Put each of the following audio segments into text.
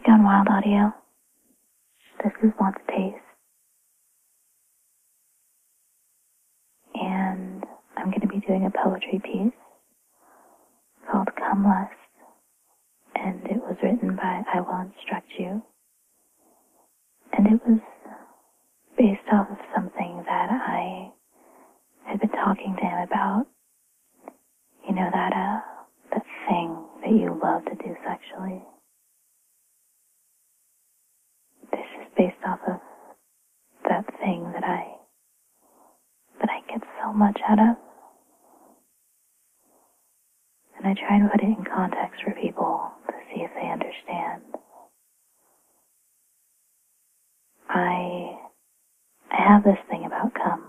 on Wild Audio. This is Want to Taste. And I'm going to be doing a poetry piece called Come Lust. And it was written by I Will Instruct You. And it was based off of something that I had been talking to him about. You know, that thing that you love to do sexually. This is based off of that thing that I get so much out of. And I try and put it in context for people to see if they understand. I have this thing about cum.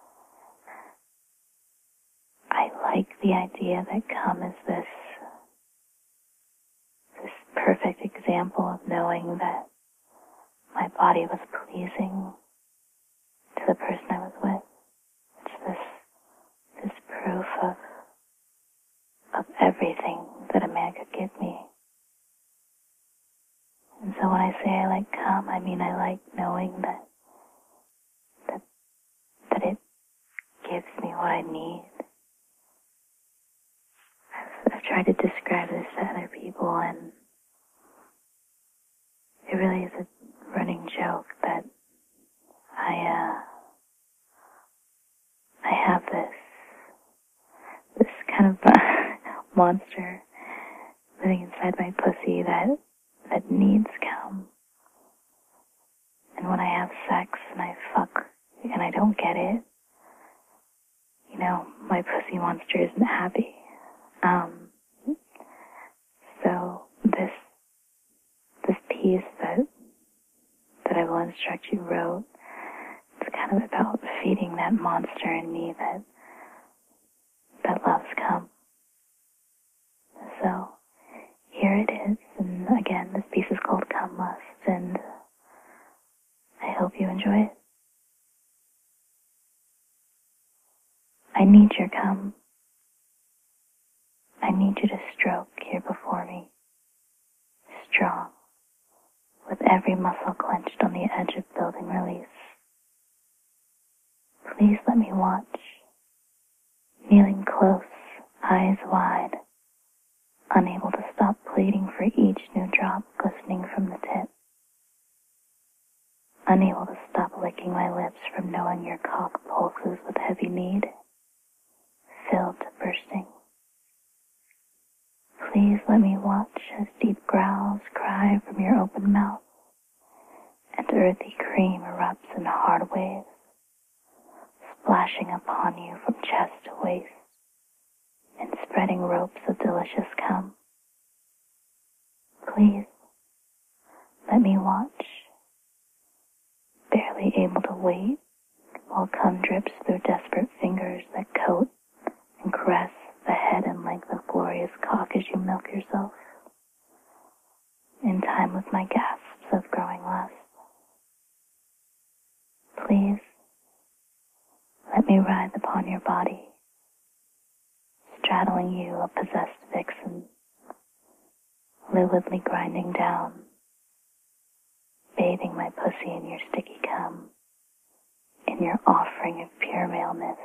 I like the idea that cum is this perfect example of knowing that my body was pleasing to the person I was with. It's this proof of everything that a man could give me. And so when I say I like cum, I mean I like knowing that it gives me what I need. I've tried to describe this to other people, and it really is a running joke that I have this kind of monster living inside my pussy that needs cum. And when I have sex and I fuck and I don't get it, you know, my pussy monster isn't happy. So this piece that I Will Instruct You wrote, it's kind of about feeding that monster in me that loves cum. So here it is, and again, this piece is called Come Lust, and I hope you enjoy it. I need your cum. I need you to stroke here before me, strong, with every muscle clenched on the edge of building release. Please let me watch, kneeling close, eyes wide, unable to stop pleading for each new drop glistening from the tip, unable to stop licking my lips from knowing your cock pulses with heavy need, filled to bursting. Please let me watch as deep growls cry from your open mouth, and earthy cream erupts in hard waves, splashing upon you from chest to waist, and spreading ropes of delicious cum. Please let me watch, barely able to wait, while cum drips through desperate fingers that coat and caress the head and length of glorious cock as you milk yourself, in time with my gasps of growing lust. Please let me writhe upon your body, straddling you, a possessed vixen, lividly grinding down, bathing my pussy in your sticky cum, in your offering of pure maleness.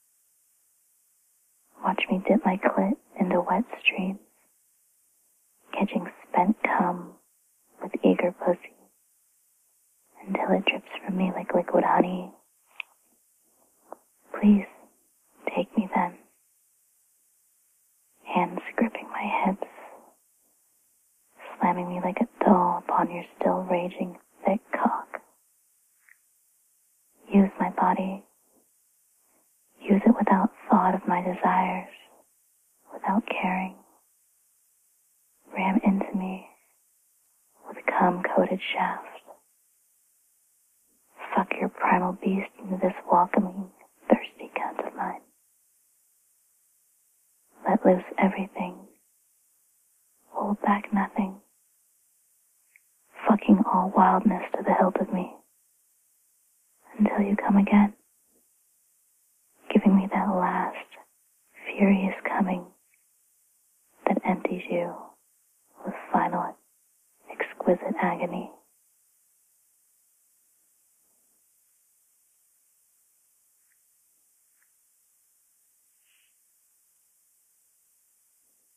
Watch me dip my clit into wet streams, catching spent cum with eager pussy, until it drips from me like liquid honey. Please take me then, hands gripping my hips, slamming me like a doll upon your still raging thick cock. Use my body. Use it without thought of my desires, without caring. Ram into me with cum-coated shaft. Fuck your primal beast into this welcoming, thirsty cunt of mine. Let loose everything. Hold back nothing. Fucking all wildness to the hilt of me. Until you come again. Giving me that last, furious coming that empties you with final, exquisite exquisite agony.